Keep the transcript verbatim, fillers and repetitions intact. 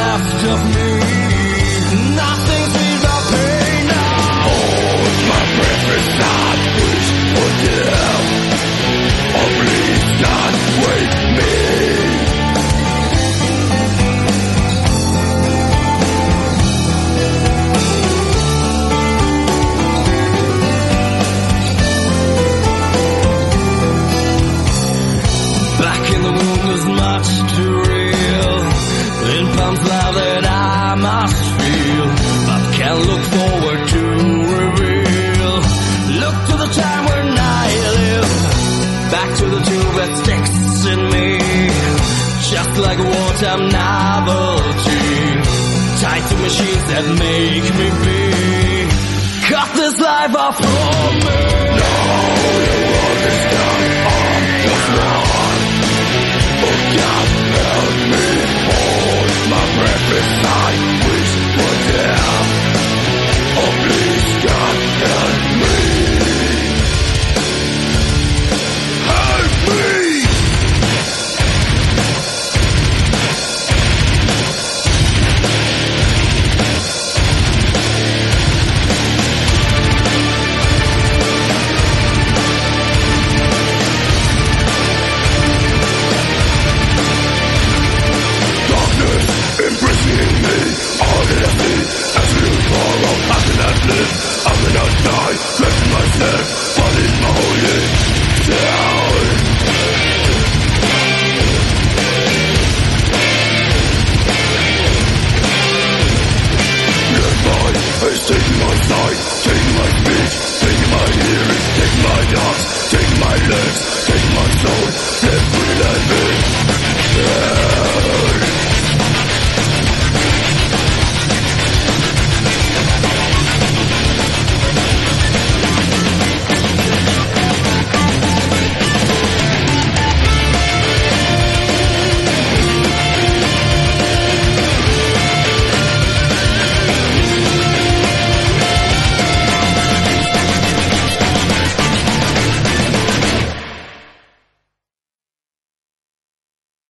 left of me. Nothing seems to pay now. Hold my breath inside, please put it out. Oh, please not wake me. Back in the womb there's much too real. In pumps love that I must feel, but can't look forward to reveal. Look to the time when I live, back to the tube that sticks in me, just like a wartime novelty, tied to machines that make me be. Cut this life off from me. Now the world is done, I'm just one. Oh God.